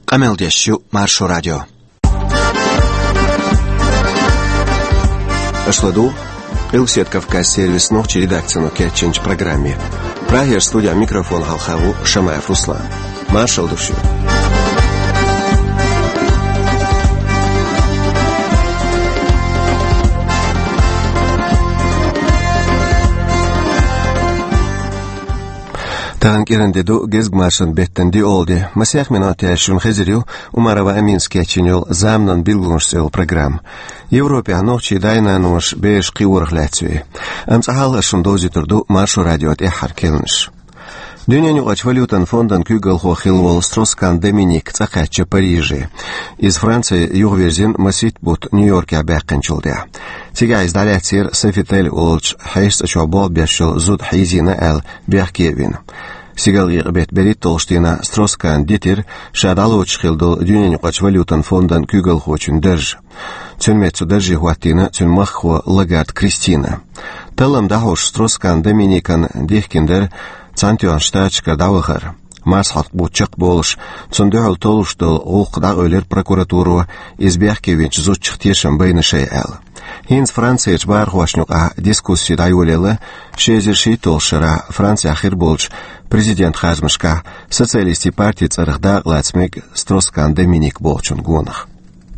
Камелдещу Маршо радио. Ашладу Илсет Кавказ сервис ночи редакцию Кетченч программе. Прагер студия микрофон Халхаву Шамаев Руслан. Маршал души. Тангеренде до гезгмаршан беттенди олди. Масях минуты ашун хезирил Умарова Аминский очинил замнан билгуншсел программ. Европе ночи дайна нож беш киурх лацви. Амсахал ашун дози турду Маршо радио эхар келнш. Дюняни валютан фондан кюгал хилвол Строскан Доминик цахача Парижи. Из Франции югверзин масит бут Нью-Йорке абяканчулдя. Тига издаляцир Софитель улч хайс чобол бешил зуд хайзина эл бяхкевин. Сигал ирбет берит толштина Строскан дитир шадалуч хилдул дюняни валютан фондан кюгал хочун держ. Цюнмецу держи хуатина цюнмахху Лагард Кристина. Талам дахош Строскан Доминикан дихкиндер Цантион штачка давахар. Масхат бучак болш. Цундуал толуштул олқда өлер прокуратуру избяхкевич зутчхтешем бейны шейэл. Хинс Францияч бархуашнюка дискуссии дайулелы шезерши толшара Франция ахир болч президент хазмышка социалисти партии царыхда лацмек Строскан Доминик болчун гонах.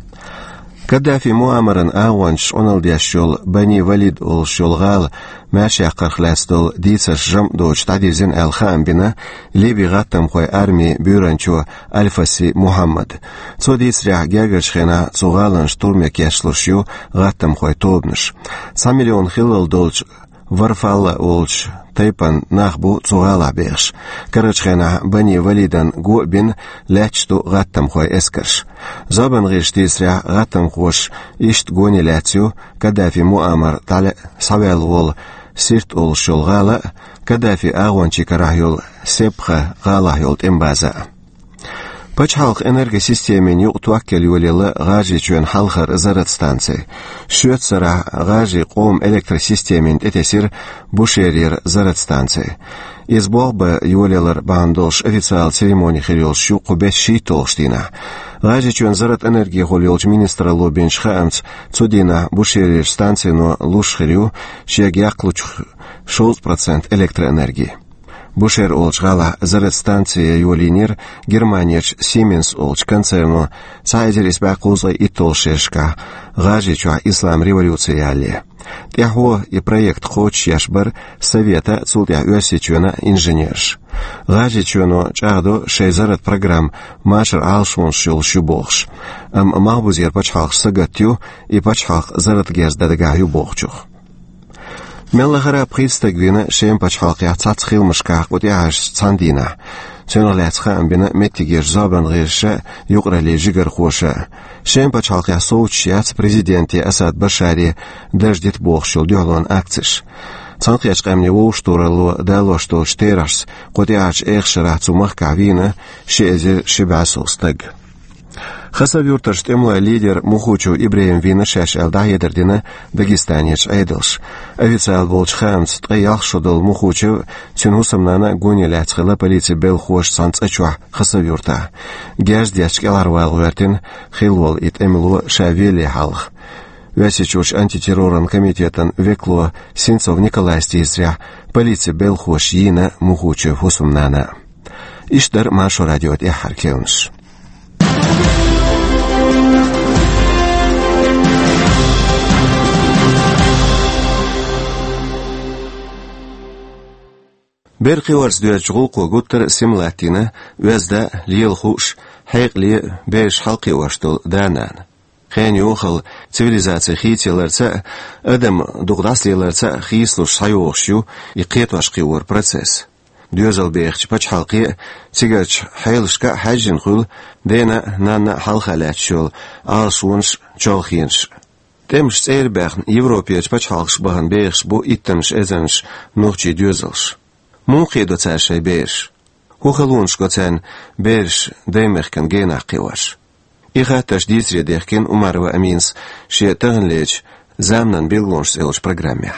Каддафи Муамаран Ауанш оналдящол Бани Валид ол шолгал Маши Акархластол дицаш жам доч тадизин Эл-Хамбина Либи гаттам хой армии бюранчо Альфаси Мухаммад. Цодицря герgerschena цугалан штурме кешлушю гаттам хой тобныш. 100 миллион хилл долч Варфалла олч тайпан нахбу цугала беш. Карачхена Бани Валидан губин лячту гаттам хой эскаш. Забан гиштисря гаттам хош ишт гони лячу Каддафи Муамар таля савел вол сирт ол шолгала Каддафи агончи карахюл сепха галахюл имбаза. Пачхалк энергосистемен юктуаккел юлелы гажи чуен халхар зарат станции. Швецара гажи ком электросистемен этесир бушерир зарат станции. Из богба юлелар бандолш официал церемонии хирил шу кубес ши толштина. Гажи чуен зарат энергии холилч министра лобенч хаамц цудина бушерир станции но луш хирю шегяклуч 6% электроэнергии. Бушер олчгала зарат станция юлинир Германияч Siemens олч концерну цайзерис бакузлай и толшешка гажичуа ислам революцияли. Тяхо и проект хоч яшбар совета цултя уэсичуна инженерш. Гажичуно чахдо шейзарат программ машар алшмон шул шубохш. Махбузер пачхах сагатю и пачхах зарат гездадагаю бохчух. Меллахара представлена шем пачхалкя цацхил мышках вот яш цандина. Цёнолецха амбина метигер забан реше юграли жигер хоша. Шем пачхалкя соучяц президенти Асад Башари даждит бохшул дёлон акциш. Цанкяч камне воуштурало дало что штераш вот яш эхшара цумах кавина шезер шибасостаг. Хасавюрташ темла лидер Мухучу Ибраим Вина шаш алдаедердина Дагестанец Айдалш. Официал болч хамц таял шодал Мухучу цюнусамнана гонеляцхала полиция бел хош санцачуа хасавюрта. Гяждячкалар валвертин хилвол ит эмлу шавели халх. Вясичуш антитерроран комитетан векло Синцов Николай Стизря полиция бел хош йина Мухучу хусумнана. Иштар Маршо радио эхар келнш. Берқи варсдуяч гулқу гуттар симлатина вязда лиел хуш хайқли беш халқи ваштул данан. Хэн юхал цивилизация хитиларца адам дугдаслиларца хислуш сайоошю и қетвашқи вар процесс. Дюзал бехч пачхалқи цигач хайлшка хаджин хул дена нана халхалачул аршунш чолхинш. Темш цербехн Европеяч пачхалқш баган бехш бу иттанш эзанш нухчи дюзалш. Мунхи до царшай беш. Хухалунш гоцен беш демехкен генах киваш. И хаташ дисре дехкен Умарова Аминс ше тагнлеч замнан билгунш селш программе.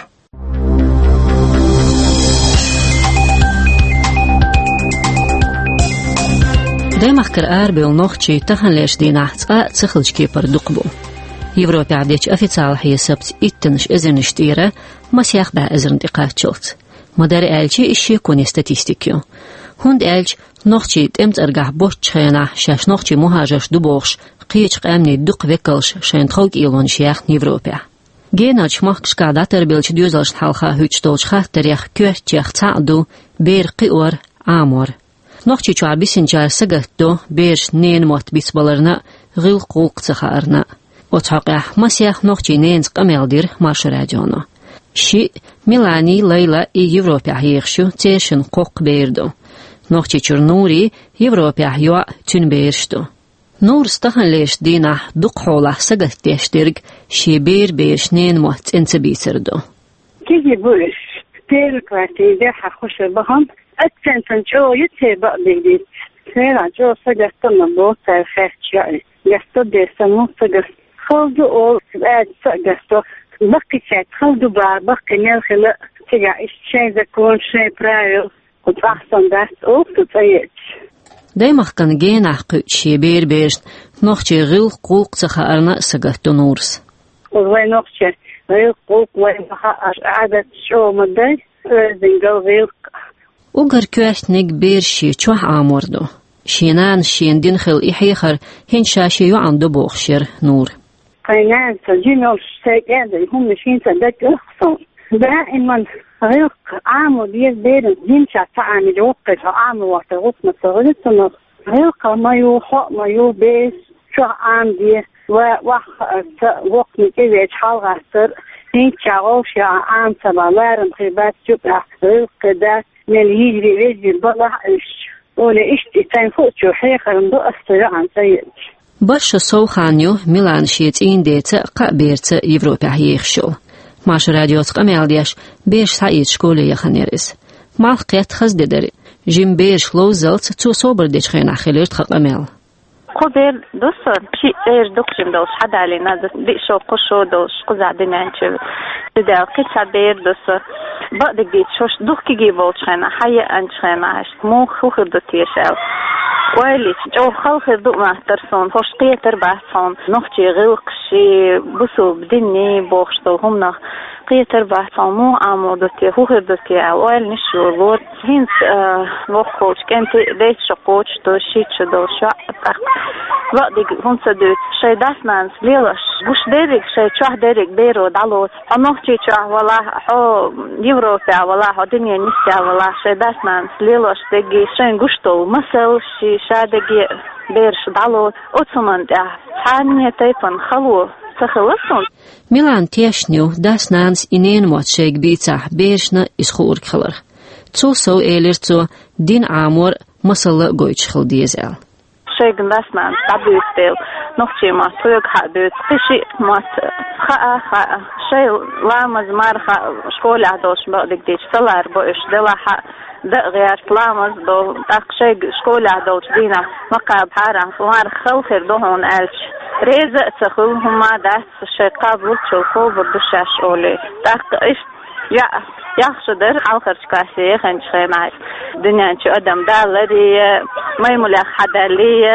Даймахкар арбел нохчи таханлеш динахцка цихлчки пардукбу. Европа عديش официал حيسبت اتنش ازرنشتيرة مسيح با ازرندقاتشلت. مدار الچي اشي كوني ستاتيستيكيو. هند الچ نوخچي تمت ارگاه بوش خينا شاش نوخچي مهاجش دوبوش قيچ قامني دوق وكلش شين تخوك ايلون شيخ نيوروبا. جيناچ مخش قاداتر بيلچ دوزلش حلقا هوچتولش خاطريخ كوهتيخ تعدو بير قيور آمور. نوخچي چوار بيسنجار سگتو بيرش نين موت بيسبالرنا غيل قوق تخارنا. وتحقق مسيح نوخچي نينز قميلدير مارش راديونا. شي ميلاني ليلى يوروبا هيخشو تيشن قوق بيردو. نوخچي چرنوري يوروبا يوا تون بيرشتو. نور ستخنليش دينا دوق حوله سگتيشترگ شي بيرش نين موت انتبيتردو. كيجي بولش تير كواتي دي حخوش بهم اتسنتن جو يتبع بيدي سيرا جو سگتن بوتا خيرتشي گستو دي سمو سگت خلدو اول بعد سگستو بقي شات خلدو بقي نلخل تيجا اشتشي زكون شي برايو قد احسن داست اوف تطيج دايمخ كان جيناح شي بيرش نوخشي غيل قوق تخارنا سگتو نورس وين نوخشي غيل قوق وين عدد شو مدي زنجل غيل وگر كواشتنك بيرشي چوح آموردو شينان شين دينخل إحيخر هن شاشي يعندو بوخشير نور قينان سجينو شتاقادي هم مشين تدك اخصن دائما غيق عامو ديال بيرن دينشا تعامي جوقت عامو وقت غصنا صغرتنا غيق ما يوحق ما يوبيس شو عام دي وقت نكيبه حال غسر دينشا غوشي عام سبالارم خيبات جبع غيق دات من يجري ويجري بلح ولا اشتي تنفوتشو حيخر ندو استرع عن سيد برشا سوخانيو ميلان شيت انديتا قابيرتا يوروبا هيخشو ماش راديوت قمالديش بيش سايد شكولي يخنيرس مالقيت خزددري جيم بيش لوزلت تو صوبر ديش خينا خليرت قمال قدر دوسر شيء غير دكتور دوش حد علينا ديشو قشو دوش قزع دنانشو ده قصة بير دوسر بعد جيت شوش دوكي جيبوت خنا حيا أنش خنا عش مو خوخر دوتيشل ويلي جو خلخر دو ما ترسون فوش قيتر بحثون نختي غلق شي بسو بدني بوخشتو هم نخ قيتر بحثون مو عمو دوتي خوخر دوتي اوال نشو البور هنس وخوش كنت ديت شقوش دو شيت شدو شعب بعد هم سدوت شي داسنانس ليلش بوش ديرك شي چوح ديرك بيرو دالوت نختي چوح والله حو يوروبا والله دنيا نسيا والله شي داسنانس ليلش دقي شين قشتو مسل شي شادقي بيرش دالوت اوتسمن ده حانية تيفن خلو سخلصون ميلان تيشنيو داسنانس إنين موت شيك بيتاح بيرشنا إسخور كخلر سو إيلرتو دين عامور مسل قويتش خل ديزال شيك داسنانس دابيستيل نوخشي ما تويق حدوت قشي مات خاء شي لامز مارخا شكول عدوش بقدك ديش سلار بوش دلاحا غير لامز دو تاقشي شكول عدوش دينا مقاب حارة فمار خلخر دوهون ألش ريزة تخل هما داس شي قابلو تشوفو بردوشاش أولي تاق إش يخشدر حلقر شكاسي خنش خيناش دنيا انشو أدم دالري ميمولا حدالي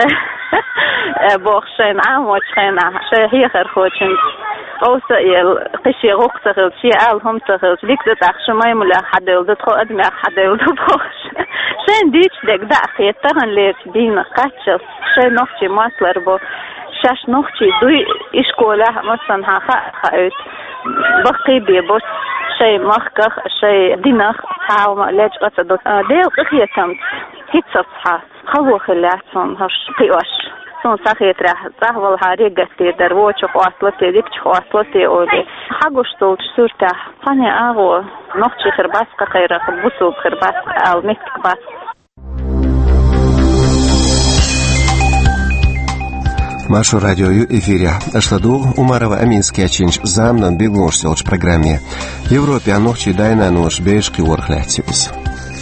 بوخشين عام وشخينا شي هي خرخوشن أوسا قشي غوق تخل شي هم تخل ليك تتاخش ميمولا حدال دتخو أدمي حدال دبوخش شين ديش دك داخ يتغن ليش دين قاتشل شي نوخشي ماسلر بو شاش نوخشي دوي إشكوله مثلا خاوت بقي بيبوس شي مخكخ شي دينخ حاوما لاج قصدوت ديل قخية تمت هيت صفحة خلو خلاتهم هش قيوش سون ساخيت راح صاحب الحريق قتي درووش خواصلتي ديك خواصلتي أولي حقوش طولش سورته فاني أغو نوخشي خرباس قخيرة خبوسو بخرباس أو ميتك باس Машу радиою эфире Ашладу Умарова Аминский очинч замнан бегунш селч программе Европе анохчи дайна нуш бешки ворхлятсюс.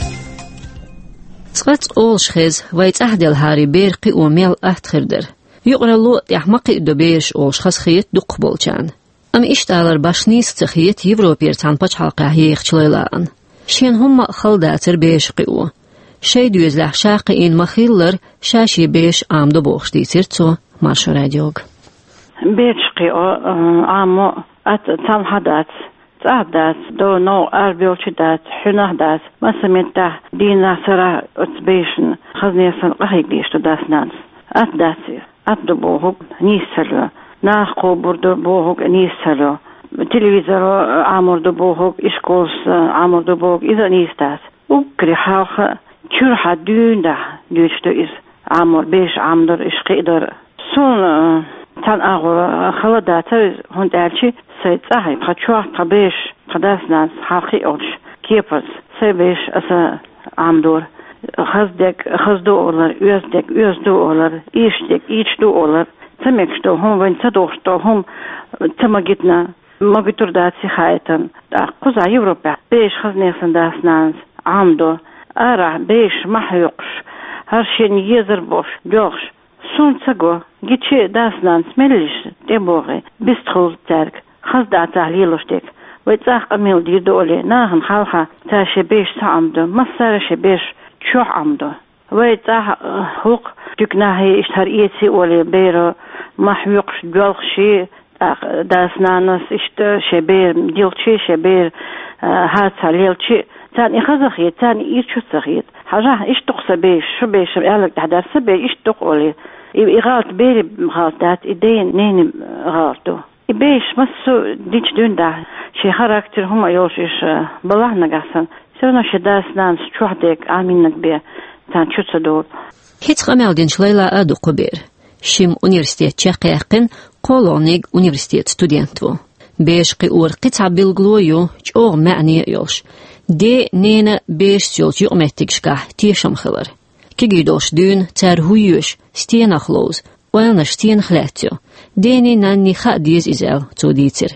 سقط أولش خز ويت أهدل هاري بيرقي وميل أهتخردر يقرأ لو يحمقي دبيش أولش خز خيت دق بولشان أم إشتالر باشنيس تخيت يوروبير تان باش حلقة هيخ چليلان شين هم خلداتر بيشقي شي دوزلح شاقين مخيلر شاشي بيش عمدو بوخشتي تيرتو مارشو راديوغ بيشقي عامو تام حدات تعدات دو نو أربيوشدات حنهدات ما سميته دينا سرا أتبيشن خزنيسن قهيقليش تداس نانس أتداسي أتدو بوهوك نيسلو ناقو بردو بوهوك نيسلو تلفزيون عامر دو بوهوك إشكولس عامر دو بوهوك إذا نيستاس وكري حاوخ تشرح دون ده دوشتو إز عامر بيش عامدر إشقيدر سون تان أغور خلداتا هون دالشي سيتاهي بخشوح قبيش قداس ناس حاقي أولش كيبرز سيبيش أسا عامدور خزدو أولر يوزدو أولر إيشدو أولر تمكشتو هم وين تدوشتو هم تمجدنا ما بترداتي خايتن قزع يوروبا بيش خزنيسن داس ناس عامدو أرع بيش محيقش هرشين يزربوش جوش سون تسقو جيتشي داس ناس مليش تبوغي بيستخوز تارك خزدع تحليلوش ديك ويتاق أميل دي دولي ناهن خالها تاشي بيش تعمدو مصارشي بيش شوح عمدو ويتاق هوق تكناهي اشتهر ايتي ولي بيرو محيقش جوالخشي داس نانس اشت شبير ديلشي شبير هاتها ليلشي تاني خزخيت تاني ايشو سخيت حاجة ايش تقصى بيش شو بيش قالك تحدث سبي ايش تقولي غلط بيري غلطات ايدين نيني غلطو بيش مسو ديش دون ده شي خاراكتر هما يوشيش بلعنا قاسن سونا شداس نانس شوحدك عامينك بيه تان شو تصدور هيت خمالدين شليلا ادو قبير شيم universitet چقيقن قولونيق universitet studentو بيش قيور قطع بالغلويو جوغ معني يوش دي نينا بيش سيوت يومتكشكح تيشم خلر كيجيدوش دون تارهويوش ستين خلوز وانا ستين خلاتيو ديني ناني خاديز إزاو توديتر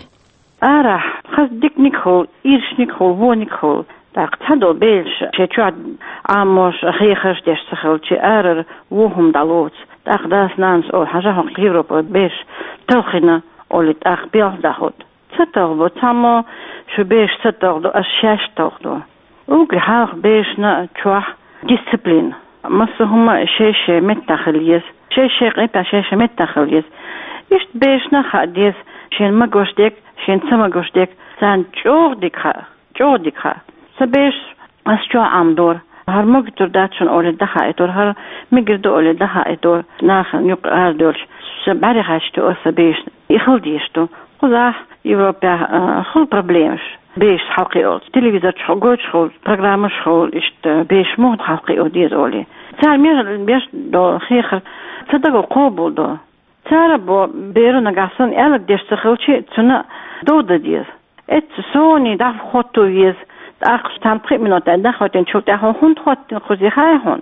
راح خزدك نيكول إيرش نيكول وو نيكول تقتدو بيش شيشوع عاموش خيخش ديش سخل شي آرر وهم دالوت تقداس نانس أو حاجة قيروبو بيش توخنا أولي تقبيل داخد ستغدو تامو شو بيش ستغدو أشياش تغدو وقل حاق بيشنا تشوح ديسبلين مصر هما شيشة متخليز شيشة قيبا شيشة متخليز إيش بيشنا خاديز شين مقوش ديك شين سمقوش ديك سان جوغ ديكها سبيش أسجو عمدور هر مقدر داتشون أولي دخا إدور هر مقدر أولي دخا إدور ناخن يق هردورش سبعري خاشتو أسبيش يخل ديشتو قضاح يوروبيا خل بروبليمش بيش حلقي أول تلفزيون شغل شغل برنامج شغل إشت بيش مو حلقي أول ديز أولي تار بيش دو خيخر صدقوا قبول دو تار بو بيرو نقاسن ألق ديش تخلشي تنا دودة ديز إت سوني داف خطو يز أخش تنقي منو تدخلتين شو تأخذ هون خط خزي خايهون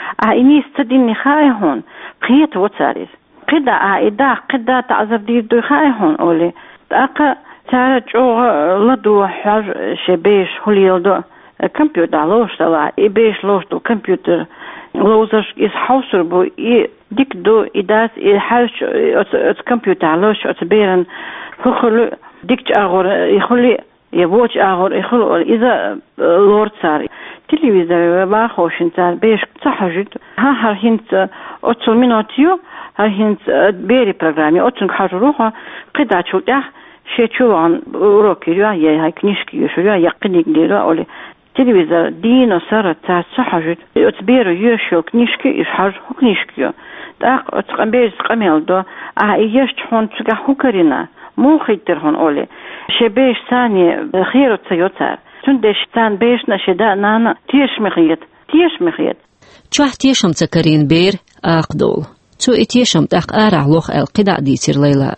إني استديني خايهون قيت وتاريز قدا قدا تعذب دي دو خايهون أولي تأقى تارا جو لدو حاج شبيش هوليلدو كمبيوتر لوش تلا إبيش لوش دو كمبيوتر لوزش إس حوصر بو ديك دو إداس حاج كمبيوتر لوش أتبيرن خلو ديك أغور يخلي يبوش أغور يخلو إذا لورد صار تلفزيون باخوشن صار بيش تحجد ها هنت أتصل مناتيو هنت بيري برنامج أتصل حاجة روحه قدا شو ده شيء عن روكيريا هاي كنيشكي شوية يقينك ديرا أولي تلفزيون دينا صارت تحجد أتبيرو يشيل كنيشكي إشحاج كنيشكيو تاق أتقبل قميل دو إيش تحون تجاه كرينا مو خيتر هون أولي شبيش ثاني خير تسيوتر تندش ثان بيش نشدا نانا تيش مخيت شو تيشم تكرين بير أقدول شو تيشم تاق أرع لوخ القدع ديتر ليلى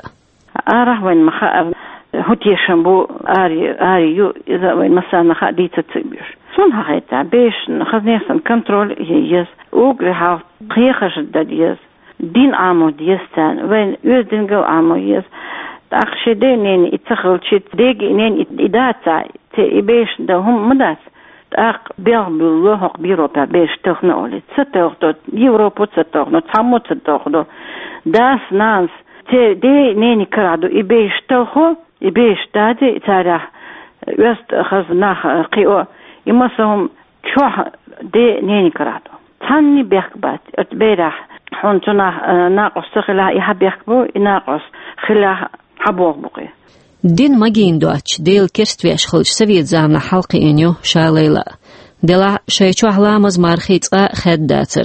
أرع وين مخا هو تيشم بو آري يو إذا وين مثلا مخا ديتر تبيش سون هايتا بيش نخذني سن كنترول هيز وقرها قيخش الدديز دين عامو ديستان وين يوزدين جو عامو يز أخشى دينين يتخل شيء ديجين إداتا تيبيش ده هم مداس بيل بالله بيروبا بيش تخنولي ستوخدو يوروبا ستوخدو تامو ستوخدو داس ناس دي نيني كرادو يبيش توخو يبيش دادي تاريخ وست خزناخ قيو يمسهم شوح دي نيني كراتو تاني بيخبات اتبيرح حونتنا ناقص خلا يحبيخبو ناقص خلا حبوغ بقي دين ماجين دواتش ديل كرستويش خلج سويت زامنا حلقي إنيو شاليلا دلا شيشو أحلامز مارخيت خداتر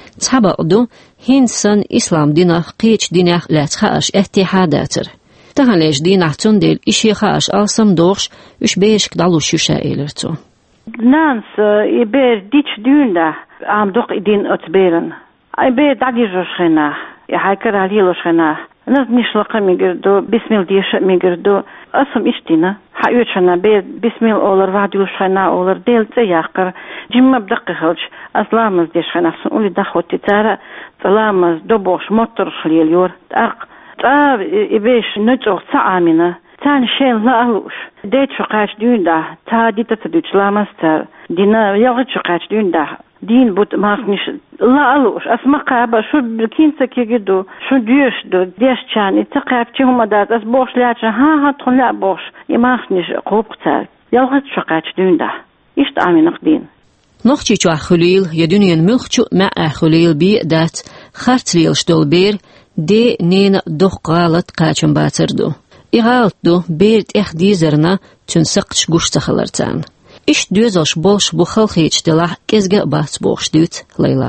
تحبقدو هنسان إسلام دينا قيتش دينا لا تخاش اتحاداتر تهاليش دينا تندل إشي خاش ألسم دوغش وش بيشك دالوش يشايلرتو نانس يبير ديتش ديوندا عم دوق إدين أتبيرن يبير داديجوش خناه يحاكر عليلوش خناه ناس نشلق ميجردو بسم ديش ميجردو أصم إشتينا حيوتشنا بسم أولر وعديوش خنا أولر ديل تياقر جمع بدقي خلج أسلامز ديش خنا سنقولي دخو تتارا سلامز دوبوش موتر خليليور تأق تأب إبيش نجوغ تعامنا تان شين لا ألوش ديت شقاش دون ده تا ديتا تدوش لامستر دينا يغد شقاش دون ده دين بود ماخنش لا ألوش أسمع قابا شو بكينتا كيجدو شو ديوش دو ديش چان اتقاب تيهم دات أس بوش لاتشا ها تخل لا بوش يماخنش قوب قتال يغد شقاش دون ده إشت آمين قدين نوخشي چو أخليل يدونين ملخشو مع أخليل بي دات خارتليل شدول بير دي نين دوخ غالت قاچن باتردو إغالتو بيرت إخديزرنا تنسقش قوش تخلرتان إش دوزوش بولش بخلخيش دلا كزغا بات بوش دوت ليلا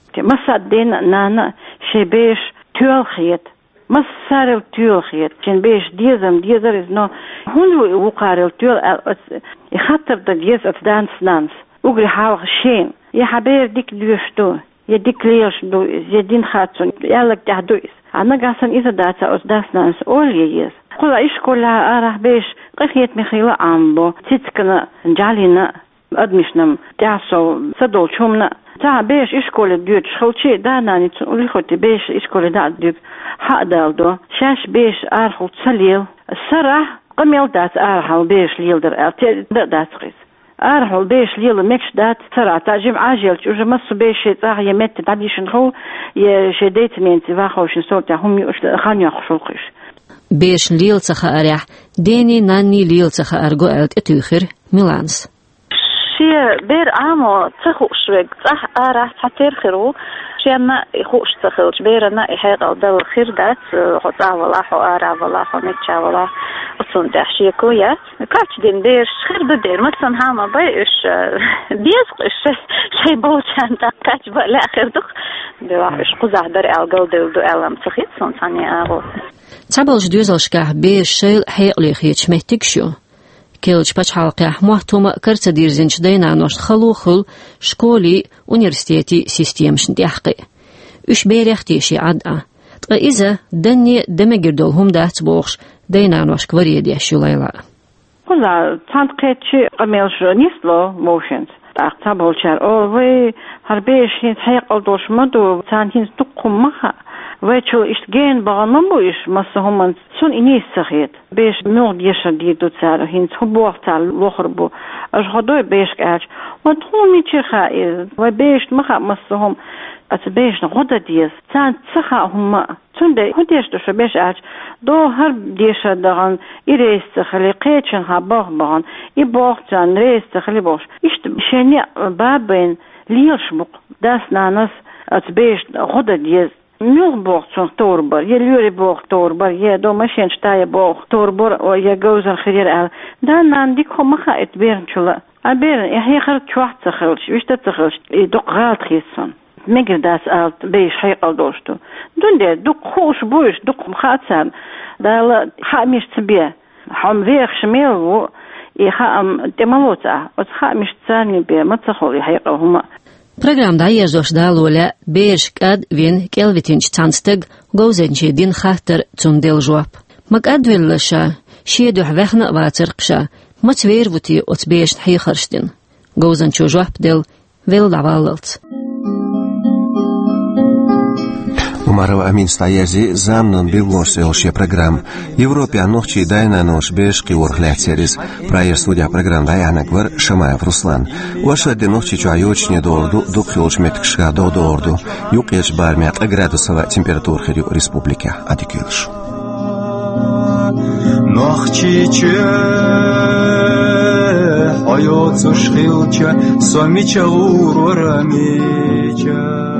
مسا دين نانا شبيش تولخيت مسارل تولخيت شن بيش ديزر إزنو هنو وقارل تول يخطر دا ديز أتدانس نانس وقري حاوغ شين يحبير ديك دوشتو يديك ليش دو يدين خاتون يالك تحدويس أنا قاسن إذا داتا أصداس نانس أولي يز قل إيش كلها أرح بيش قفيت مخيلة عمبو تتكنا نجالينا أدمشنم تعصو صدول شومنا تا بيش إيش كل ديوت شخلشي داناني تقولي خوتي بيش إيش كل دا ديوت حق دالدو شاش بيش أرحل تسليل السرح قميل دات أرحل بيش ليل در دات قيس أرحل بيش ليل مكش دات سرع تاجم عاجل وجه مصو بيش يتاغ يمت تعديشن خو يشديت مينتي واخوشن صوت هم خان يخشلقش بيش ليل تخا أريح ديني ناني ليل تخا أرغو ألت اتوخر ميلانس شي بير عامو تخو شوك صح أرح تحتير خيرو شي أنا يخوش تخلج بير أنا يحيق دل خير دات خطا ولا حو أرع ولا حو نتشا ولا أصلا دحشي كويات كاتش دين بيش خير بدير مثلا هاما بيش بيسقش شي بوشان تاكاتش بلا خير دخ بيواحش قزع در ألقل دو ألم تخيط صنصاني أغو تابلج دوزلشكاه بيش شيل حيق ليخيتش مهتكشو كيلج باش حلقة محتومة كرت ديرزنش دينا نوش خلوخل شكولي universiteti سيستيمش نديحقي اش بيريختيشي عدأ إذا دني دمجردولهم دات بوخش دينا نوش كوري ديشو ليلا والله تانقيتشي قميلش نيسلو موشنز تابل شار أوي هربيش هين حيق ألدوش مدو تان هين تقوم مخا ويتشو إشتجين بغنمو إش مسهم من سون إنيس سخيت بيش نوع ديشا ديدو تسار هين تخبوغ تال لخربو أجهدوي بيش كاج وطول ميتشي خائز وبيش مخا مسهم أتبيش نغدا ديز تان تسخا هم تندي هديش دوشا بيش اج دو هر ديشا دغن إريس تخلي قيتشن هابوغ بغن إبوغ تان ريس تخلي بوش إشت شيني بابين ليش بق داس نانس أتبيش غدا ديز ميوغ بوغ تون توربر يليوري بوغ توربر يدو ماشين شتايا بوغ توربر ويجوزن خير ال دان عندك هم مخا اتبيرن شلا أبيرن يحيى خرج شواحد تخرج ويش تخرج يدق غالط خيسون ميجر داس آلت بيش حيقل دوشتو دون دي دق خوش بوش دق مخاتسام دالا حاميش تبيه حام فيخ شميلو يخام تمالوتا وتخاميش تساني بيه ما تخول يحيقل هما Program da jeżoż dalule biež kad vien kelvitinč cansteg gouzenči din khater tsundel joap. Mag advillasha sheeduh vechna vatsirqsha matvervuti ot biež hikhrstin. Gouzenchu joap del vel davallt. Умарова Амин стаязи замнан билгонселши программ. Европе нохчи дайна нош бешки урхляцерис. Проер студия программ даянаквар Шамаев Руслан. Ваша де нохчи чуайочне доорду духилш меткшга доорду. Юкеш бармят градусова температура хири республика адикилш. Нохчи чу Hayat sushkhilcha Somicha urora mecha